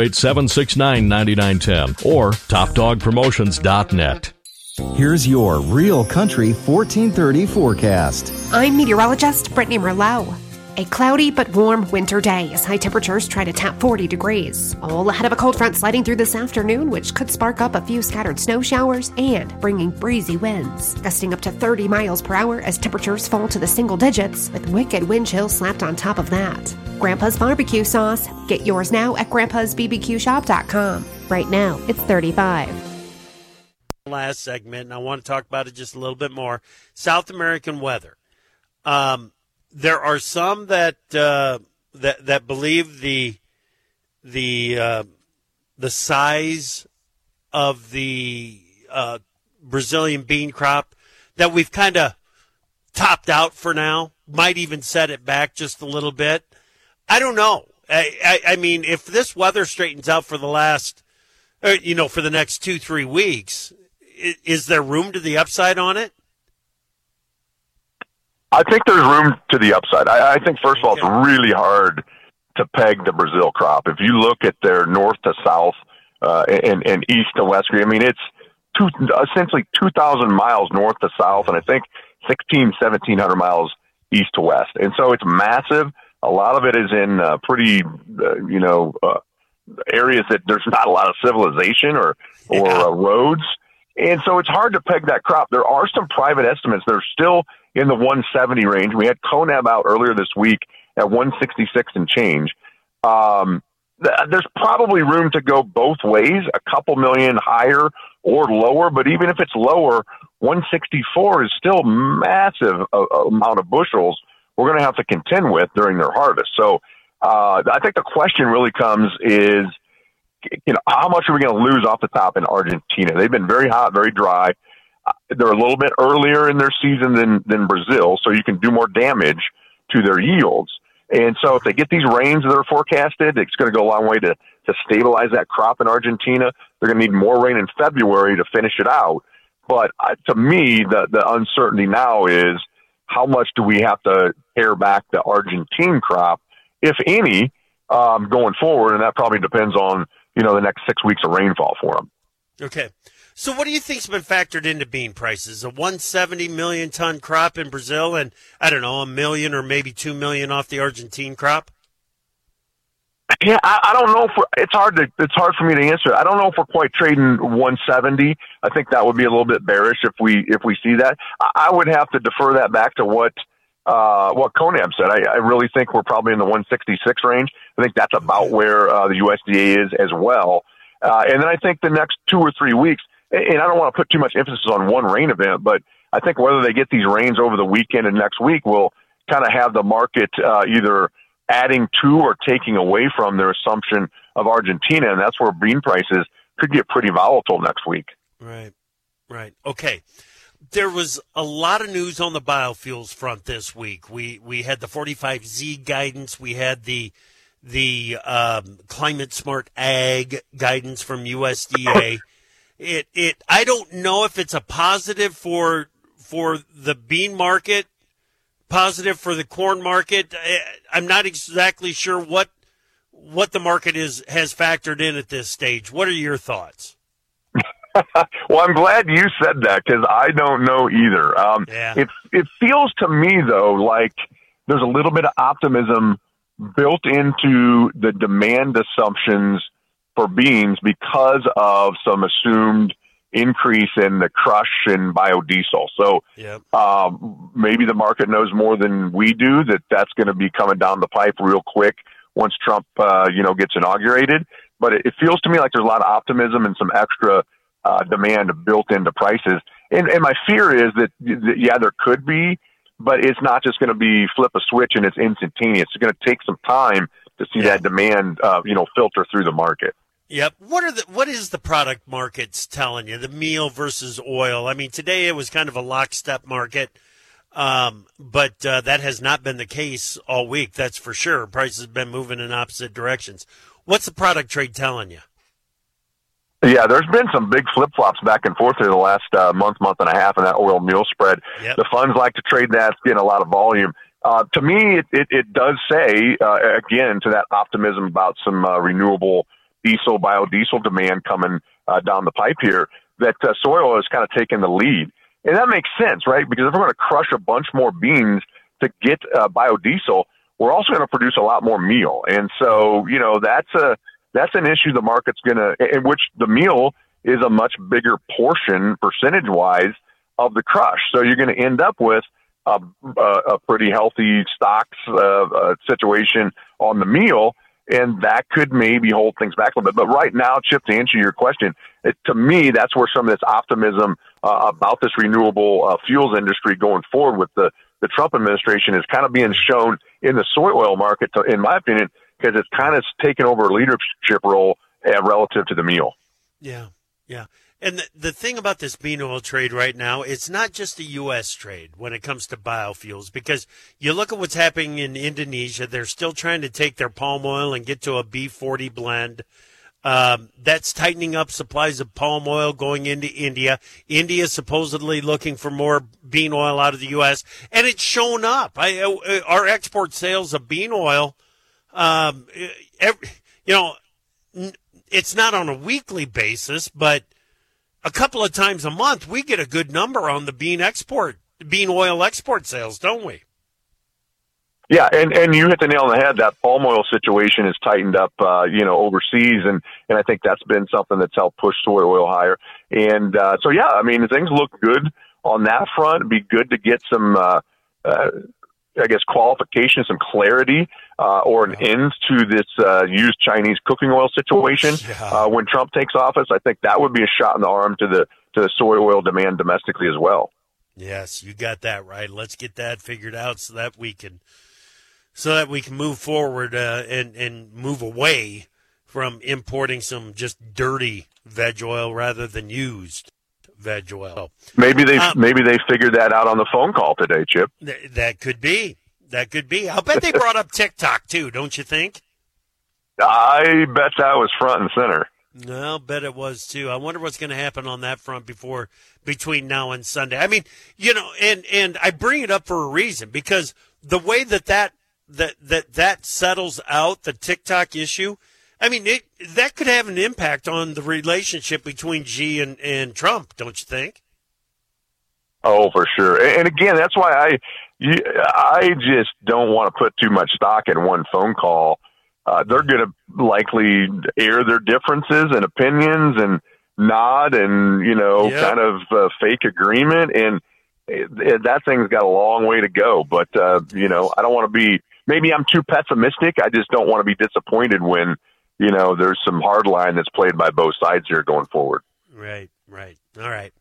608-769-9910 or topdogpromotions.net. Here's your Real Country 1430 forecast. I'm meteorologist Brittany Merlot. A cloudy but warm winter day as high temperatures try to tap 40 degrees. All ahead of a cold front sliding through this afternoon, which could spark up a few scattered snow showers and bringing breezy winds, gusting up to 30 miles per hour as temperatures fall to the single digits, with wicked wind chills slapped on top of that. Grandpa's barbecue sauce. Get yours now at grandpasbbqshop.com. Right now, it's $35. last segment, and I want to talk about it just a little bit more. South American weather. There are some that believe the size of the Brazilian bean crop that we've kind of topped out for now, might even set it back just a little bit. I don't know. I mean, if this weather straightens out for the for the next 2-3 weeks, is there room to the upside on it? I think there's room to the upside. I think, first of all, it's really hard to peg the Brazil crop. If you look at their north to south and east to west, I mean, it's essentially 2,000 miles north to south, and I think 1,700 miles east to west. And so it's massive. A lot of it is in pretty, areas that there's not a lot of civilization or roads. And so it's hard to peg that crop. There are some private estimates. They're still in the 170 range. We had CONAB out earlier this week at 166 and change. There's probably room to go both ways, a couple million higher or lower. But even if it's lower, 164 is still massive amount of bushels we're going to have to contend with during their harvest. So I think the question really comes is, how much are we going to lose off the top in Argentina? They've been very hot, very dry. They're a little bit earlier in their season than Brazil, so you can do more damage to their yields. And so if they get these rains that are forecasted, it's going to go a long way to stabilize that crop in Argentina. They're going to need more rain in February to finish it out. But to me, the uncertainty now is, how much do we have to pare back the Argentine crop, if any, going forward? And that probably depends on, the next 6 weeks of rainfall for them. Okay. So what do you think's been factored into bean prices? A 170 million ton crop in Brazil and, I don't know, 1 million or maybe 2 million off the Argentine crop? Yeah, I don't know it's hard for me to answer. I don't know if we're quite trading 170. I think that would be a little bit bearish if we see that. I would have to defer that back to what CONAB said. I really think we're probably in the 166 range. I think that's about where the USDA is as well. And then I think the next 2 or 3 weeks, and I don't want to put too much emphasis on one rain event, but I think whether they get these rains over the weekend and next week will kind of have the market either adding to or taking away from their assumption of Argentina, and that's where bean prices could get pretty volatile next week. Right. Okay. There was a lot of news on the biofuels front this week. We had the 45Z guidance. We had the Climate Smart Ag guidance from USDA. I don't know if it's a positive for the bean market, positive for the corn market. I'm not exactly sure what the market has factored in at this stage. What are your thoughts? Well, I'm glad you said that because I don't know either. It feels to me, though, like there's a little bit of optimism built into the demand assumptions for beans because of some assumed increase in the crush in biodiesel. So maybe the market knows more than we do that's going to be coming down the pipe real quick once Trump, gets inaugurated. But it feels to me like there's a lot of optimism and some extra demand built into prices. And my fear is that, there could be, but it's not just going to be flip a switch and it's instantaneous. It's going to take some time to see that demand, filter through the market. Yep. What is the product markets telling you? The meal versus oil. I mean, today it was kind of a lockstep market, but that has not been the case all week. That's for sure. Prices have been moving in opposite directions. What's the product trade telling you? Yeah, there's been some big flip-flops back and forth here the last month and a half in that oil meal spread. Yep. The funds like to trade that. It's getting a lot of volume. To me, it does say, again, to that optimism about some renewable biodiesel demand coming down the pipe here, that soy oil is kind of taking the lead. And that makes sense, right? Because if we're going to crush a bunch more beans to get biodiesel, we're also going to produce a lot more meal. And so, that's an issue the market's going to, in which the meal is a much bigger portion percentage-wise of the crush. So you're going to end up with a pretty healthy stocks situation on the meal. and that could maybe hold things back a little bit. But right now, Chip, to answer your question, to me, that's where some of this optimism about this renewable fuels industry going forward with the Trump administration is kind of being shown in the soy oil market, in my opinion, because it's kind of taken over a leadership role relative to the meal. Yeah, yeah. And the thing about this bean oil trade right now, it's not just a U.S. trade when it comes to biofuels, because you look at what's happening in Indonesia. They're still trying to take their palm oil and get to a B40 blend. That's tightening up supplies of palm oil going into India. India is supposedly looking for more bean oil out of the U.S., and it's shown up. Our export sales of bean oil, it's not on a weekly basis, but a couple of times a month, we get a good number on the bean oil export sales, don't we? Yeah, and you hit the nail on the head. That palm oil situation is tightened up, overseas, and I think that's been something that's helped push soy oil higher. And so, yeah, I mean, things look good on that front. It'd be good to get some, qualification, some clarity, or an end to this used Chinese cooking oil situation when Trump takes office. I think that would be a shot in the arm to the soy oil demand domestically as well. Yes, you got that right. Let's get that figured out so that we can move forward and move away from importing some just dirty veg oil rather than used veg oil. Maybe they figured that out on the phone call today, Chip. That could be. That could be. I'll bet they brought up TikTok too, don't you think? I bet that was front and center. I'll bet it was too. I wonder what's going to happen on that front between now and Sunday. I mean, and I bring it up for a reason, because the way that settles out, the TikTok issue, I mean, that could have an impact on the relationship between Xi and Trump, don't you think? Oh, for sure. And again, that's why I just don't want to put too much stock in one phone call. They're going to likely air their differences and opinions and nod and, kind of fake agreement. And that thing's got a long way to go. But, I don't want to be, maybe I'm too pessimistic. I just don't want to be disappointed when, there's some hard line that's played by both sides here going forward. Right. All right.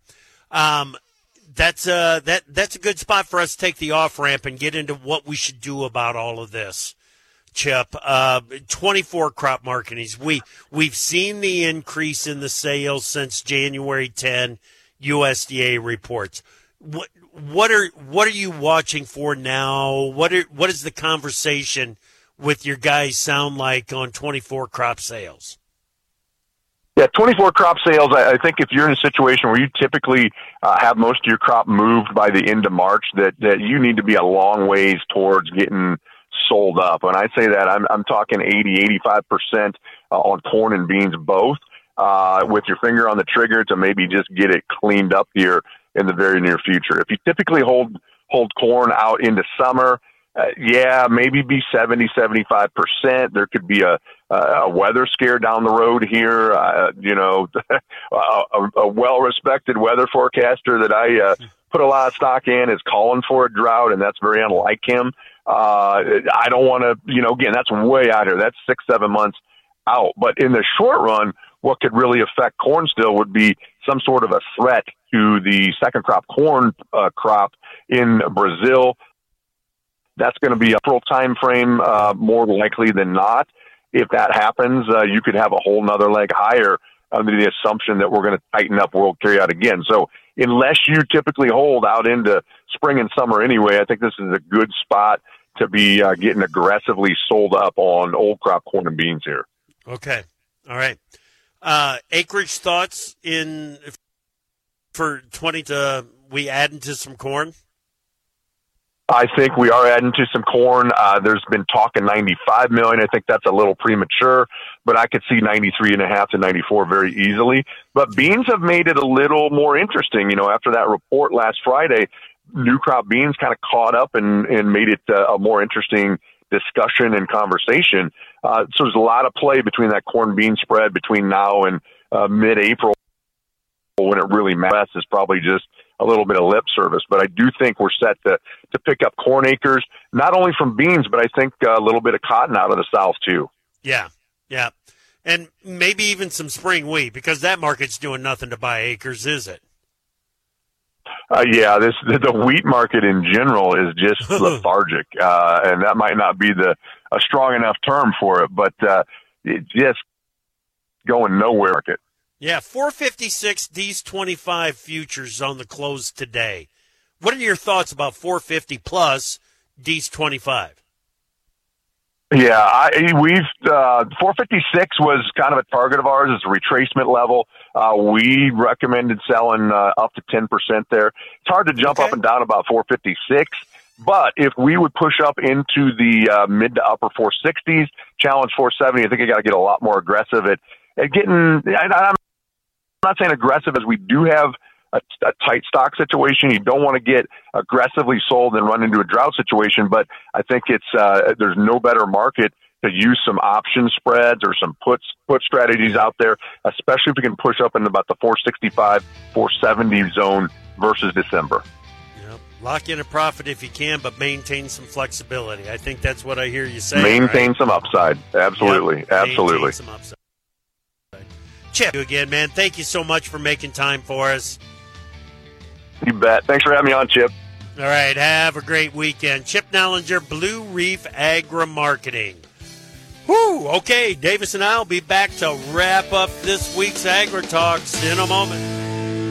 That's a good spot for us to take the off ramp and get into what we should do about all of this. Chip, 24 crop marketings. We've seen the increase in the sales since January 10 USDA reports. What are you watching for now? What is the conversation with your guys sound like on 24 crop sales? Yeah, 24 crop sales, I think if you're in a situation where you typically have most of your crop moved by the end of March, that you need to be a long ways towards getting sold up. When I say that, I'm talking 80-85% on corn and beans both, with your finger on the trigger to maybe just get it cleaned up here in the very near future. If you typically hold corn out into summer, maybe be 70-75%. There could be a weather scare down the road here. A well-respected weather forecaster that I put a lot of stock in is calling for a drought, and that's very unlike him. I don't want to, again, that's way out here. That's 6-7 months out. But in the short run, what could really affect corn still would be some sort of a threat to the second crop corn crop in Brazil. That's going to be a April time frame, more likely than not. If that happens, you could have a whole nother leg higher under the assumption that we're going to tighten up world carryout again. So unless you typically hold out into spring and summer anyway, I think this is a good spot to be getting aggressively sold up on old crop corn and beans here. Okay. All right. Acreage thoughts for 20 to we add into some corn? I think we are adding to some corn. There's been talk of 95 million. I think that's a little premature, but I could see 93.5 to 94 very easily. But beans have made it a little more interesting. After that report last Friday, new crop beans kind of caught up and made it a more interesting discussion and conversation. So there's a lot of play between that corn bean spread between now and mid-April, when it really matters. Is probably just a little bit of lip service, but I do think we're set to pick up corn acres, not only from beans, but I think a little bit of cotton out of the South too. Yeah. And maybe even some spring wheat, because that market's doing nothing to buy acres, is it? The wheat market in general is just lethargic, and that might not be a strong enough term for it, but it's just going nowhere market. Yeah, 456 D's 25 futures on the close today. What are your thoughts about 450 plus D's 25? Yeah, 456 was kind of a target of ours. It's a retracement level. We recommended selling up to 10% there. It's hard to jump up and down about 456, but if we would push up into the mid to upper 460s, challenge 470, I think you got to get a lot more aggressive at getting. I'm not saying aggressive, as we do have a tight stock situation. You don't want to get aggressively sold and run into a drought situation, but I think it's there's no better market to use some option spreads or some put strategies out there, especially if we can push up into about the 465, 470 zone versus December. Yep. Lock in a profit if you can, but maintain some flexibility. I think that's what I hear you saying. Maintain some upside. Absolutely. Yep. Absolutely. Maintain some upside. Chip, you again, man. Thank you so much for making time for us. You bet. Thanks for having me on, Chip. All right. Have a great weekend. Chip Nallinger, Blue Reef Agri-Marketing. Woo! Okay, Davis and I will be back to wrap up this week's Agri-Talks in a moment.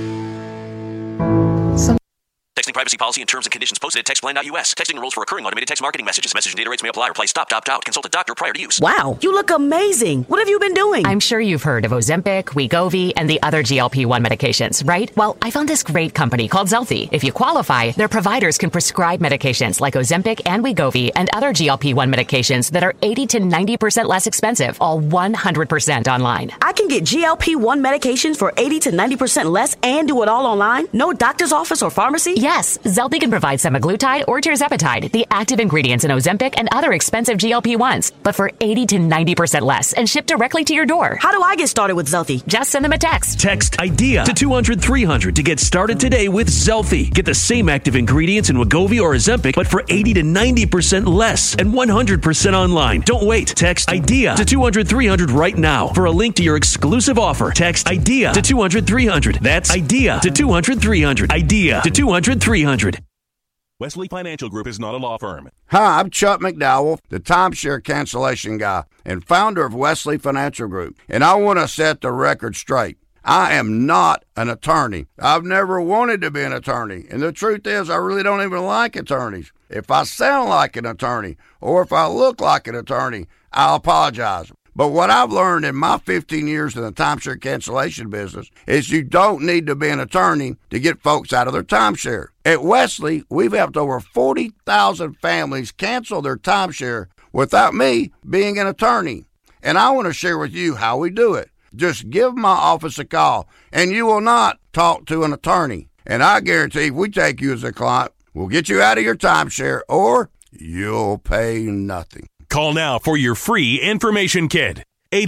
Texting privacy policy and terms and conditions posted at textplan.us. Texting rules for recurring automated text marketing messages. Message and data rates may apply. Reply stop, opt out. Consult a doctor prior to use. Wow, you look amazing. What have you been doing? I'm sure you've heard of Ozempic, Wegovy, and the other GLP-1 medications, right? Well, I found this great company called Zelfie. If you qualify, their providers can prescribe medications like Ozempic and Wegovy and other GLP-1 medications that are 80 to 90% less expensive, all 100% online. I can get GLP-1 medications for 80 to 90% less and do it all online? No doctor's office or pharmacy? Yes, Zelfie can provide semaglutide or tirzepatide, the active ingredients in Ozempic and other expensive GLP-1s, but for 80 to 90% less and shipped directly to your door. How do I get started with Zelfie? Just send them a text. Text IDEA to 200-300 to get started today with Zelfie. Get the same active ingredients in Wegovy or Ozempic, but for 80 to 90% less and 100% online. Don't wait. Text IDEA to 200-300 right now for a link to your exclusive offer. Text IDEA to 200-300. That's IDEA to 200-300. IDEA to 200-300. Wesley Financial Group is not a law firm. Hi, I'm Chuck McDowell, the timeshare cancellation guy and founder of Wesley Financial Group, and I want to set the record straight. I am not an attorney. I've never wanted to be an attorney, and the truth is I really don't even like attorneys. If I sound like an attorney or if I look like an attorney, I'll apologize. But what I've learned in my 15 years in the timeshare cancellation business is you don't need to be an attorney to get folks out of their timeshare. At Wesley, we've helped over 40,000 families cancel their timeshare without me being an attorney. And I want to share with you how we do it. Just give my office a call, and you will not talk to an attorney. And I guarantee if we take you as a client, we'll get you out of your timeshare, or you'll pay nothing. Call now for your free information kit.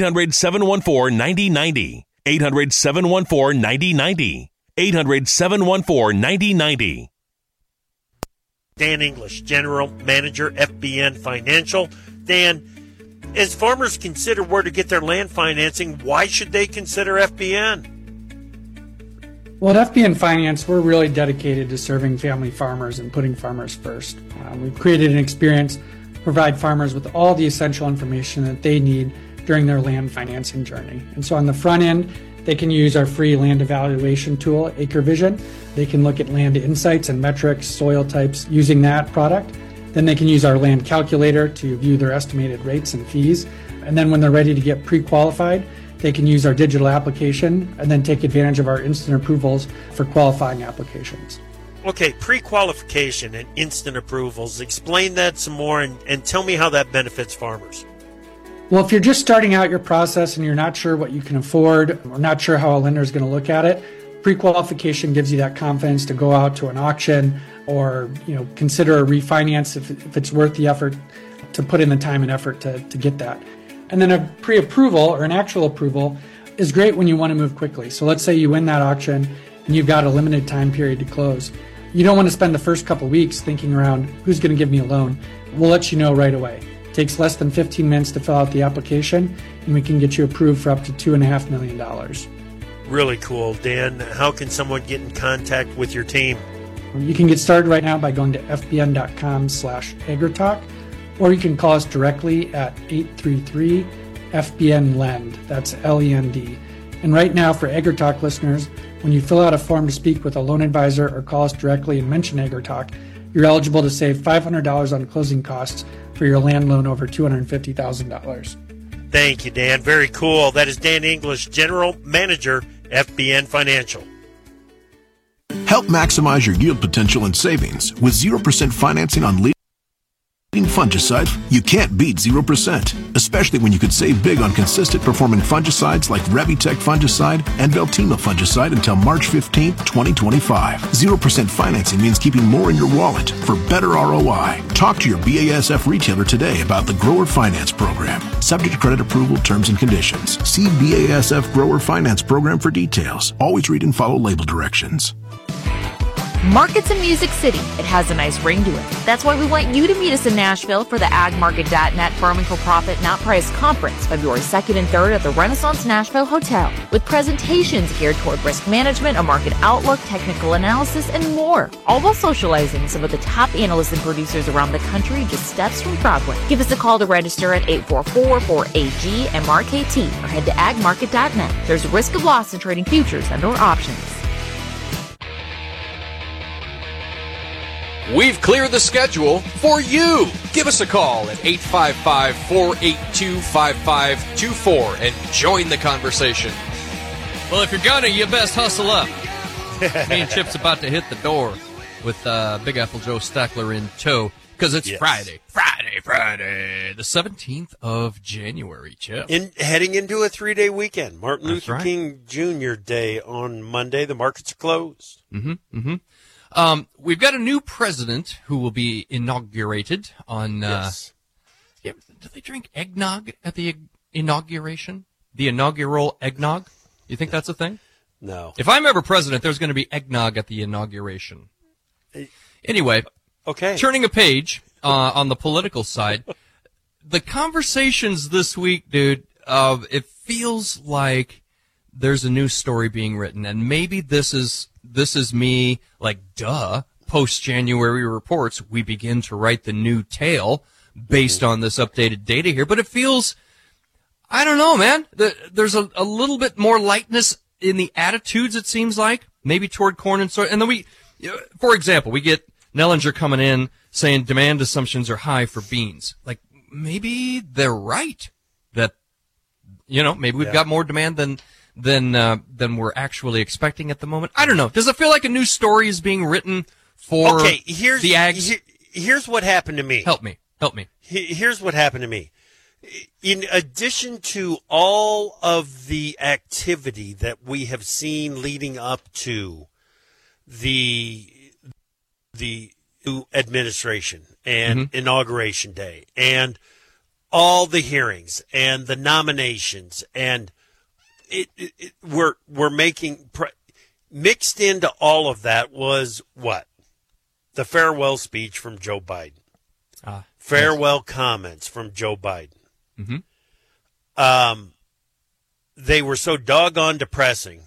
800-714-9090. 800-714-9090. 800-714-9090. Dan English, General Manager, FBN Financial. Dan, as farmers consider where to get their land financing, why should they consider FBN? Well, at FBN Finance, we're really dedicated to serving family farmers and putting farmers first. We've created an experience to provide farmers with all the essential information that they need during their land financing journey. And so on the front end, they can use our free land evaluation tool, AcreVision. They can look at land insights and metrics, soil types using that product. Then they can use our land calculator to view their estimated rates and fees. And then when they're ready to get pre-qualified, they can use our digital application and then take advantage of our instant approvals for qualifying applications. Okay, pre-qualification and instant approvals. Explain that some more and tell me how that benefits farmers. Well, if you're just starting out your process and you're not sure what you can afford or not sure how a lender is going to look at it, pre-qualification gives you that confidence to go out to an auction or consider a refinance if it's worth the effort to put in the time and effort to get that. And then a pre-approval or an actual approval is great when you want to move quickly. So let's say you win that auction and you've got a limited time period to close. You don't want to spend the first couple weeks thinking around who's going to give me a loan. We'll let you know right away. It takes less than 15 minutes to fill out the application, and we can get you approved for up to $2.5 million. Really cool. Dan, how can someone get in contact with your team? You can get started right now by going to fbn.com/agritalk, or you can call us directly at 833-FBN-LEND. That's LEND. And right now, for AgriTalk listeners, when you fill out a form to speak with a loan advisor or call us directly and mention AgriTalk, you're eligible to save $500 on closing costs for your land loan over $250,000. Thank you, Dan. Very cool. That is Dan English, General Manager, FBN Financial. Help maximize your yield potential and savings with 0% financing on leading fungicides. You can't beat 0%, especially when you could save big on consistent performing fungicides like Revitec fungicide and Veltima fungicide until March 15, 2025. 0% financing means keeping more in your wallet for better ROI. Talk to your BASF retailer today about the Grower Finance Program. Subject to credit approval, terms and conditions. See BASF Grower Finance Program for details. Always read and follow label directions. Markets in Music City. It has a nice ring to it. That's why we want you to meet us in Nashville for the AgMarket.net Farming for Profit Not Price Conference, February 2nd and 3rd at the Renaissance Nashville Hotel, with presentations geared toward risk management, a market outlook, technical analysis, and more, all while socializing some of the top analysts and producers around the country just steps from Broadway. Give us a call to register at 844-4AG-MRKT or head to AgMarket.net. There's a risk of loss in trading futures and/or options. We've cleared the schedule for you. Give us a call at 855-482-5524 and join the conversation. Well, if you're gonna, you best hustle up. Me and Chip's about to hit the door with Big Apple Joe Stackler in tow because it's Friday, the 17th of January, Chip. Heading into a 3-day weekend. Martin Luther King Jr. Day on Monday. The markets are closed. We've got a new president who will be inaugurated on, do they drink eggnog at the inauguration? The inaugural eggnog? You think that's a thing? No. If I'm ever president, there's going to be eggnog at the inauguration. Anyway. Okay. Turning a page, on the political side. The conversations this week, dude, it feels like there's a new story being written, and maybe this is me, like, post-January reports, we begin to write the new tale based on this updated data here. But it feels, I don't know, man. There's a little bit more lightness in the attitudes, it seems like, maybe toward corn and soy. And then for example, we get Nellinger coming in saying demand assumptions are high for beans. Like, maybe they're right. That, maybe we've got more demand than we're actually expecting at the moment. I don't know. Does it feel like a new story is being written for the ags? Here's what happened to me. Help me. Here's what happened to me. In addition to all of the activity that we have seen leading up to the new administration and inauguration day and all the hearings and the nominations and we're making mixed into all of that was what? The farewell speech from Joe Biden. Farewell comments from Joe Biden. They were so doggone depressing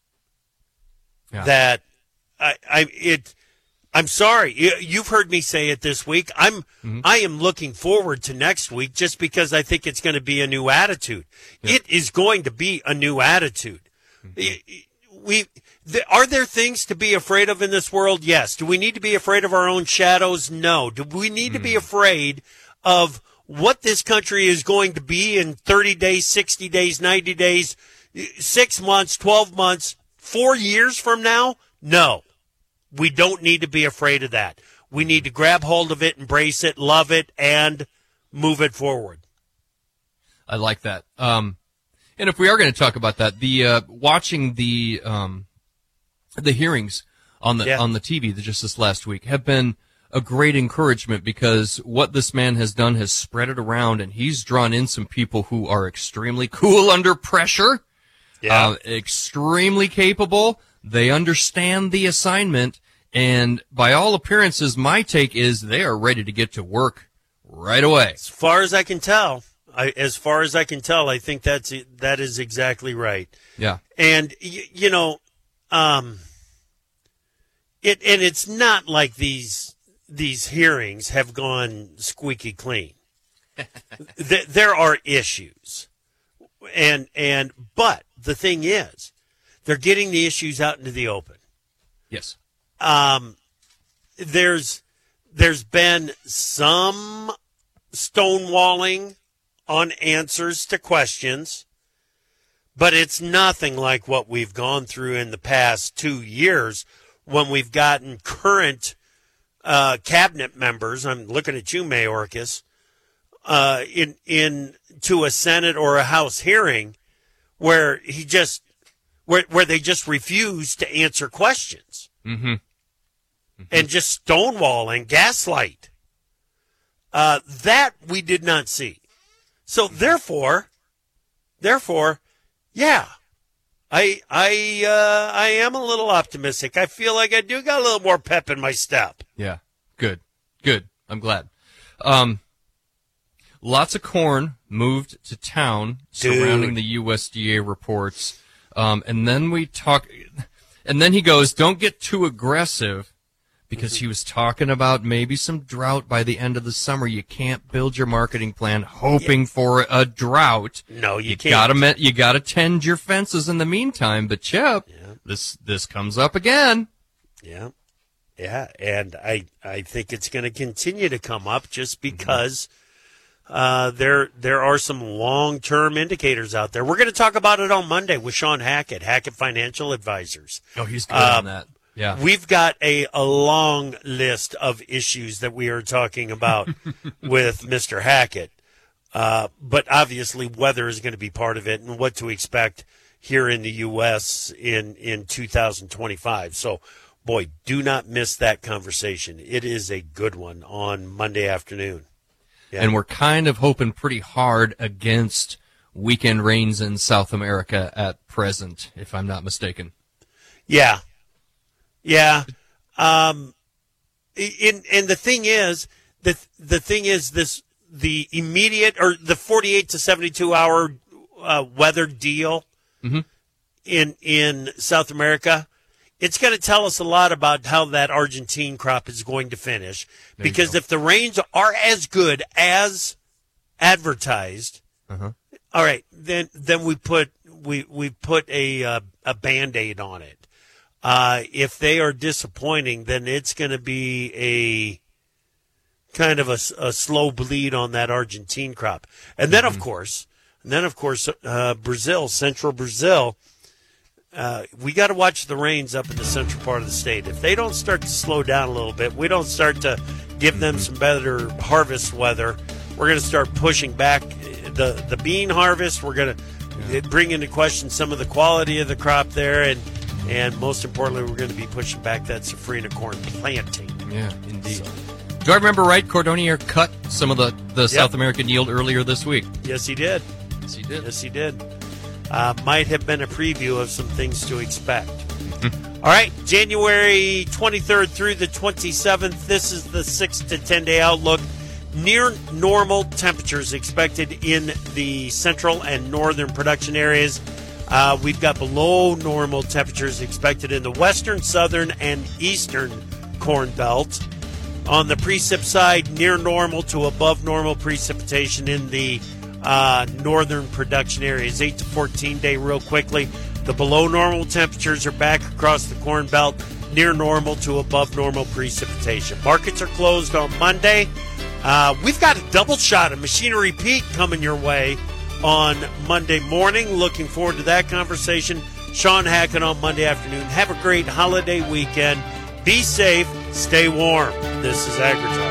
that I'm sorry. You've heard me say it this week. I am looking forward to next week just because I think it's going to be a new attitude. It is going to be a new attitude. Are there things to be afraid of in this world? Yes. Do we need to be afraid of our own shadows? No. Do we need to be afraid of what this country is going to be in 30 days, 60 days, 90 days, 6 months, 12 months, 4 years from now? No. We don't need to be afraid of that. We need to grab hold of it, embrace it, love it, and move it forward. I like that. And if we are going to talk about that, watching the hearings on the TV just this last week have been a great encouragement because what this man has done has spread it around, and he's drawn in some people who are extremely cool under pressure, extremely capable. They understand the assignment, and by all appearances, my take is they are ready to get to work right away. As far as I can tell, I think that is exactly right. Yeah. And it's not like these hearings have gone squeaky clean. There are issues, but the thing is, they're getting the issues out into the open. Yes. There's been some stonewalling on answers to questions, but it's nothing like what we've gone through in the past 2 years when we've gotten current cabinet members. I'm looking at you, Mayorkas, into a Senate or a House hearing where where they just refuse to answer questions. Mm-hmm. And just stonewall and gaslight. That we did not see. So therefore, yeah, I am a little optimistic. I feel like I do got a little more pep in my step. Yeah, good. I'm glad. Lots of corn moved to town surrounding the USDA reports. And then he goes, don't get too aggressive, because he was talking about maybe some drought by the end of the summer. You can't build your marketing plan hoping for a drought. No, you can't. You gotta tend your fences in the meantime. But Chip, this comes up again. Yeah. Yeah, and I think it's going to continue to come up just because there are some long-term indicators out there. We're going to talk about it on Monday with Sean Hackett, Hackett Financial Advisors. Oh, he's good on that. Yeah. We've got a long list of issues that we are talking about with Mr. Hackett. But obviously weather is going to be part of it and what to expect here in the U.S. in 2025. So, boy, do not miss that conversation. It is a good one on Monday afternoon. Yeah. And we're kind of hoping pretty hard against weekend rains in South America at present, if I'm not mistaken. Yeah. Yeah. And the thing is, the immediate or the 48 to 72 hour weather deal in South America, it's going to tell us a lot about how that Argentine crop is going to finish. Because if the rains are as good as advertised, all right, then we put a Band-Aid on it. If they are disappointing, then it's going to be a kind of a slow bleed on that Argentine crop. And then, of course, Brazil, central Brazil, we got to watch the rains up in the central part of the state. If they don't start to slow down a little bit, we don't start to give them some better harvest weather, we're going to start pushing back the bean harvest. We're going to bring into question some of the quality of the crop there, and most importantly, we're going to be pushing back that safrinha corn planting. Yeah, indeed. So. Do I remember right? Cordonier cut some of the South American yield earlier this week. Yes, he did. Yes, he did. Might have been a preview of some things to expect. All right, January 23rd through the 27th. This is the 6 to 10 day outlook. Near normal temperatures expected in the central and northern production areas. We've got below normal temperatures expected in the western, southern, and eastern corn belt. On the precip side, near normal to above normal precipitation in the northern production areas. 8 to 14 day real quickly. The below normal temperatures are back across the corn belt. Near normal to above normal precipitation. Markets are closed on Monday. We've got a double shot of Machinery Pete coming your way on Monday morning. Looking forward to that conversation. Sean Hackett on Monday afternoon. Have a great holiday weekend. Be safe. Stay warm. This is AgriTalk.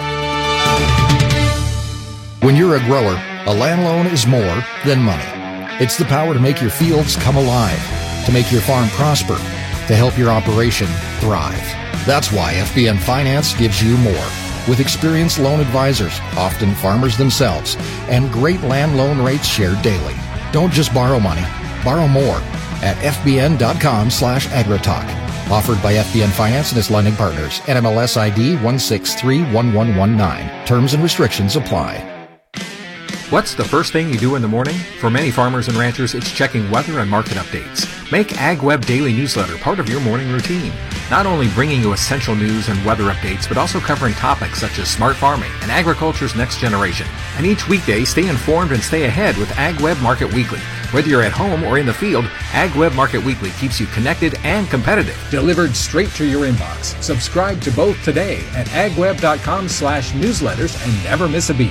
When you're a grower, a land loan is more than money. It's the power to make your fields come alive, to make your farm prosper, to help your operation thrive. That's why FBN Finance gives you more. With experienced loan advisors, often farmers themselves, and great land loan rates shared daily. Don't just borrow money, borrow more at fbn.com/agritalk. Offered by FBN Finance and its lending partners. NMLS ID 1631119. Terms and restrictions apply. What's the first thing you do in the morning? For many farmers and ranchers, it's checking weather and market updates. Make AgWeb Daily Newsletter part of your morning routine. Not only bringing you essential news and weather updates, but also covering topics such as smart farming and agriculture's next generation. And each weekday, stay informed and stay ahead with AgWeb Market Weekly. Whether you're at home or in the field, AgWeb Market Weekly keeps you connected and competitive. Delivered straight to your inbox. Subscribe to both today at agweb.com/newsletters and never miss a beat.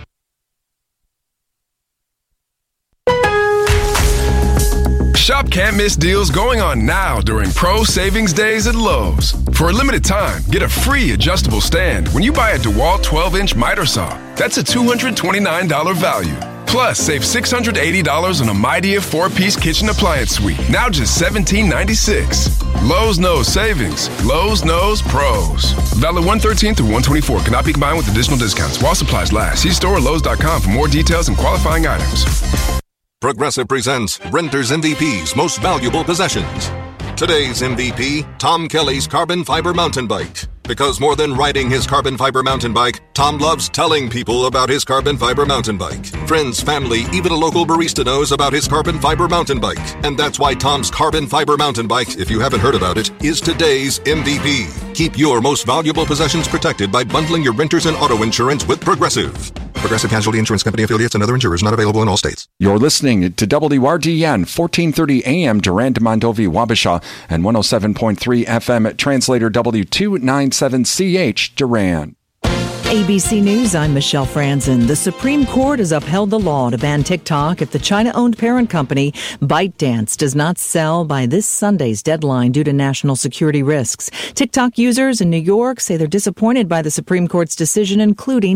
Shop can't miss deals going on now during Pro Savings Days at Lowe's. For a limited time, get a free adjustable stand when you buy a DeWalt 12-inch miter saw. That's a $229 value. Plus, save $680 on a Midea 4-piece kitchen appliance suite. Now just $17.96. Lowe's knows savings. Lowe's knows pros. Valid 1/13 through 1/24. Cannot be combined with additional discounts while supplies last. See store or Lowe's.com for more details and qualifying items. Progressive presents Renter's MVP's Most Valuable Possessions. Today's MVP, Tom Kelly's carbon fiber mountain bike. Because more than riding his carbon fiber mountain bike, Tom loves telling people about his carbon fiber mountain bike. Friends, family, even a local barista knows about his carbon fiber mountain bike. And that's why Tom's carbon fiber mountain bike, if you haven't heard about it, is today's MVP. Keep your most valuable possessions protected by bundling your renters and auto insurance with Progressive. Progressive Casualty Insurance Company affiliates and other insurers not available in all states. You're listening to WRDN 1430 AM Durand, Mondovi, Wabasha, and 107.3 FM Translator W297CH Durand. ABC News, I'm Michelle Franzen. The Supreme Court has upheld the law to ban TikTok if the China-owned parent company ByteDance does not sell by this Sunday's deadline due to national security risks. TikTok users in New York say they're disappointed by the Supreme Court's decision, including